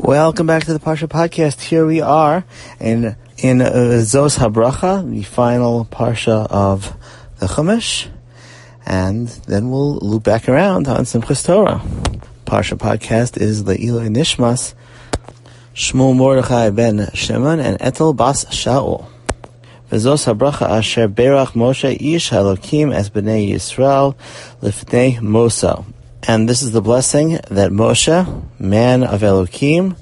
Welcome back to the Parsha Podcast. Here we are in Zos HaBracha, the final Parsha of the Chumash, and then we'll loop back around on Simchas Torah. Parsha Podcast is Le'iloi Nishmas, Shmuel Mordechai ben Shimon and Etel bas Shaul. V'zos HaBracha asher berach Moshe ish Elokim es b'nei Yisrael lifnei Mosa. And this is the blessing that Moshe, man of Elokim,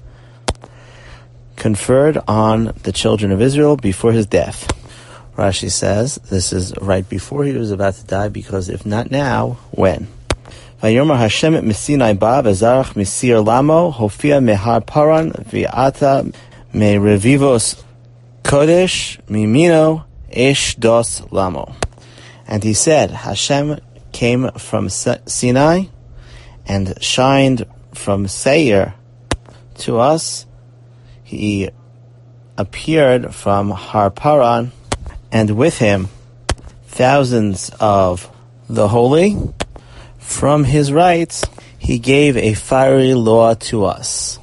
conferred on the children of Israel before his death. Rashi says this is right before he was about to die, because if not now, when? Vayomer Hashem et Sinai ba v'zarach misir lamo hofia mehar paran v'ata me revivos kodesh mimino esh dos lamo. And he said, Hashem came from Sinai and shined from Seir to us. He appeared from Har Paran, and with him thousands of the holy. From his right, he gave a fiery law to us.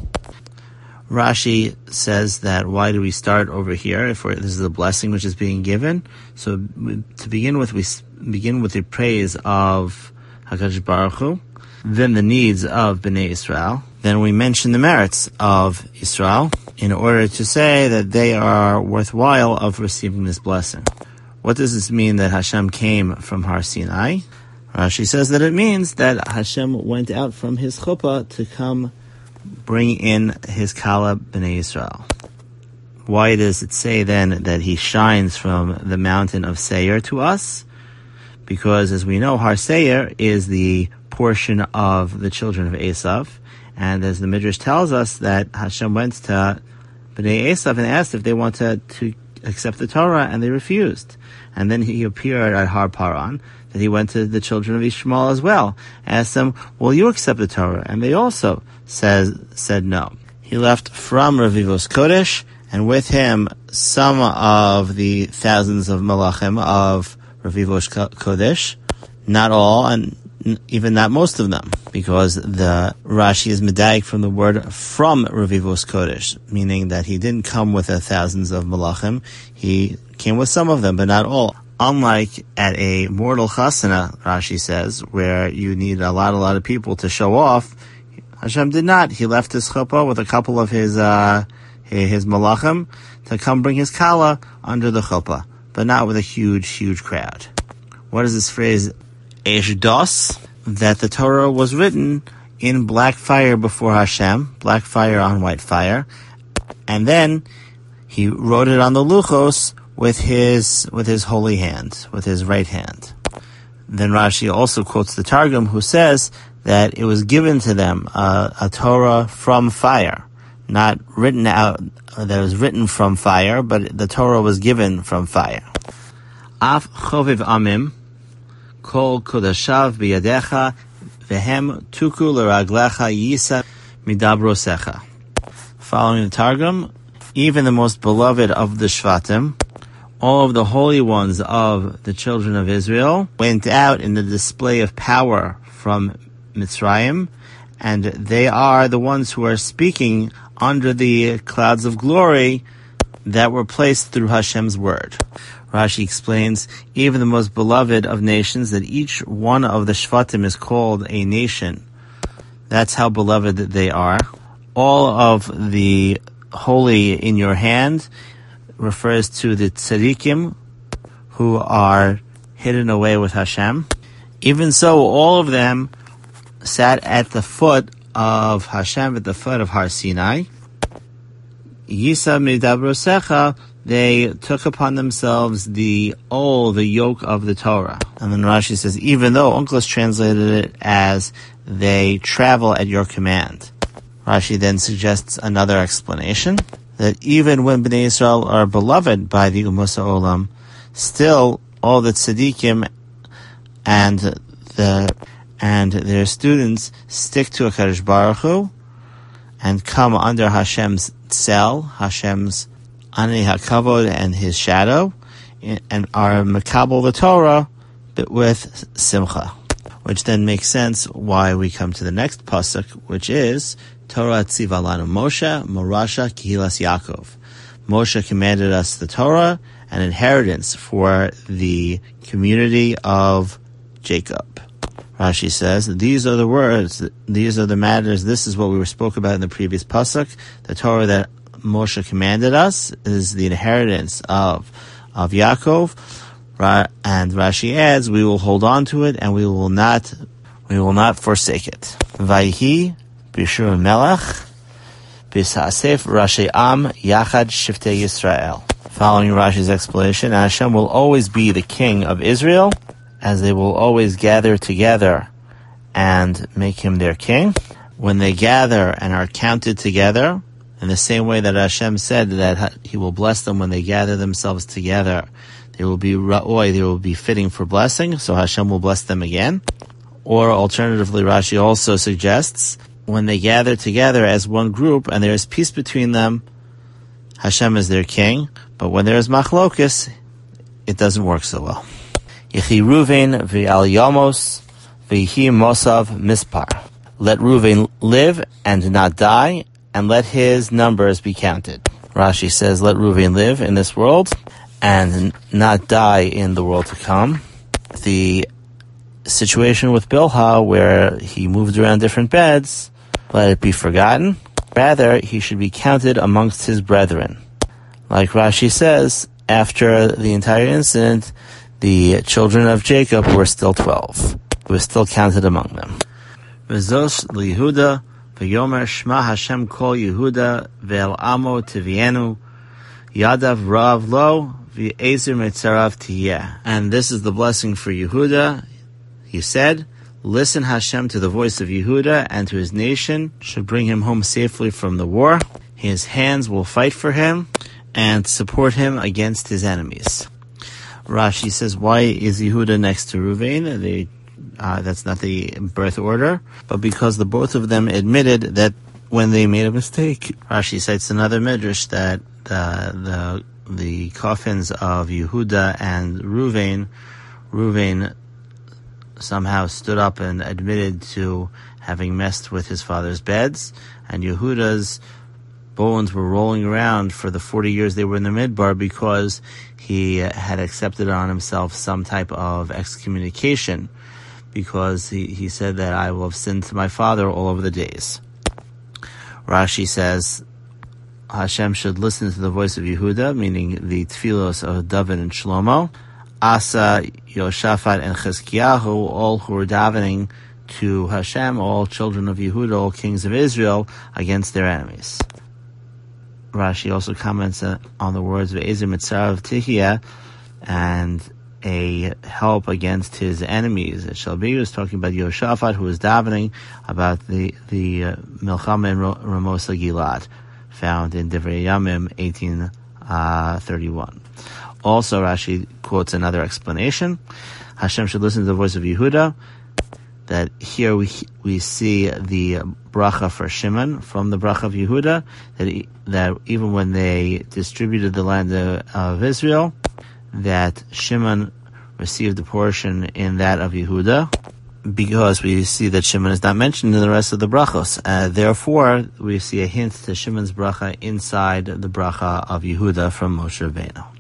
Rashi says that why do we start over here if this is a blessing which is being given? So to begin with, we begin with the praise of HaKadosh Baruch Hu, then the needs of Bnei Israel. Then we mention the merits of Israel in order to say that they are worthwhile of receiving this blessing. What does this mean that Hashem came from Har Sinai? Rashi says that it means that Hashem went out from his chuppah to come bring in his Kala Bnei Israel. Why does it say then that he shines from the mountain of Seir to us? Because as we know, Har Seir is the portion of the children of Esav, and as the Midrash tells us that Hashem went to Bnei Esav and asked if they wanted to accept the Torah, and they refused. And then he appeared at Har Paran, that he went to the children of Ishmael as well, asked them, will you accept the Torah? And they also said no. He left from Revivos Kodesh, and with him some of the thousands of Malachim of Revivos Kodesh, not all, and even not most of them, because the Rashi is medayik from the word from Revivos Kodesh, meaning that he didn't come with the thousands of Malachim, he came with some of them, but not all. Unlike at a mortal chasana, Rashi says, where you need a lot of people to show off, Hashem did not. He left his chuppah with a couple of his Malachim to come bring his Kala under the chuppah, but not with a huge crowd. What is this phrase? Esh dos, that the Torah was written in black fire before Hashem, black fire on white fire, and then he wrote it on the luchos with his holy hand, with his right hand. Then Rashi also quotes the Targum, who says that it was given to them a Torah from fire, not written out, that was written from fire, but the Torah was given from fire. Af choviv amim kol kodashav biyadecha vehem tuku l'raglecha yisa midabrosecha. Following the Targum, even the most beloved of the Shvatim, all of the holy ones of the children of Israel, went out in the display of power from Mitzrayim, and they are the ones who are speaking under the clouds of glory that were placed through Hashem's word. Rashi explains, even the most beloved of nations, that each one of the Shvatim is called a nation. That's how beloved they are. All of the holy in your hand refers to the tzaddikim who are hidden away with Hashem. Even so, all of them sat at the foot of Hashem, at the foot of Har Sinai. Yisa midabrosecha, they took upon themselves the yoke of the Torah. And then Rashi says, even though Onkelos translated it as they travel at your command. Rashi then suggests another explanation, that even when Bnei Israel are beloved by the Ummos HaOlam, still all the tzaddikim and their students stick to HaKadosh Baruch Hu and come under Hashem's tzel, Hashem's Ani HaKavod and his shadow, and are makabel the Torah, but with simcha. Which then makes sense why we come to the next pasuk, which is Torah tziva lanu Moshe, morasha kihilas Yaakov. Moshe commanded us the Torah, an inheritance for the community of Jacob. Rashi says, these are the words, these are the matters, this is what we spoke about in the previous pasuk. The Torah that Moshe commanded us is the inheritance of Yaakov, and Rashi adds, we will hold on to it and we will not forsake it. Vayhi b'shur melech b'sasef Rashi Am Yachad Shiftei Yisrael. Following Rashi's explanation, Hashem will always be the king of Israel, as they will always gather together and make him their king. When they gather and are counted together, in the same way that Hashem said that he will bless them when they gather themselves together, they will be ra'oi, they will be fitting for blessing, so Hashem will bless them again. Or alternatively, Rashi also suggests, when they gather together as one group and there is peace between them, Hashem is their king, but when there is machlokus, it doesn't work so well. Yechi Ruvain v'al Yamos v'hi Mosav Mispar. Let Ruvain live and not die, and let his numbers be counted. Rashi says, let Ruvain live in this world and not die in the world to come. The situation with Bilhah, where he moved around different beds, let it be forgotten. Rather, he should be counted amongst his brethren. Like Rashi says, after the entire incident, the children of Jacob were still 12. He was still counted among them. V'zos liYehuda v'yomer Shema Hashem kol Yehuda ve'el amo tivienu yadav rav lo v'ezer metzarav tiyeh. And this is the blessing for Yehuda. He said, listen Hashem to the voice of Yehuda and to his nation, should bring him home safely from the war. His hands will fight for him and support him against his enemies. Rashi says, why is Yehuda next to Ruvain? That's not the birth order, but because the both of them admitted that when they made a mistake. Rashi cites another midrash that the coffins of Yehuda and Ruvain somehow stood up and admitted to having messed with his father's beds, and Yehuda's bones were rolling around for the 40 years they were in the Midbar because he had accepted on himself some type of excommunication, because he said that I will have sinned to my father all over the days. Rashi says Hashem should listen to the voice of Yehuda, meaning the tefillos of David and Shlomo, Asa, Yoshaphat, and Chizkiyahu, all who were davening to Hashem, all children of Yehuda, all kings of Israel, against their enemies. Rashi also comments on the words of Ezer Mitzarav Tihya, and a help against his enemies. Shalbi was talking about Yoshaphat, who was davening about the Milchama in Ramosa Gilad, found in Divrei Yamim 1831. Also, Rashi quotes another explanation. Hashem should listen to the voice of Yehuda. That here we see the bracha for Shimon from the bracha of Yehuda, that even when they distributed the land of Israel, that Shimon received a portion in that of Yehuda, because we see that Shimon is not mentioned in the rest of the brachos. Therefore, we see a hint to Shimon's bracha inside the bracha of Yehuda from Moshe Rabbeinu.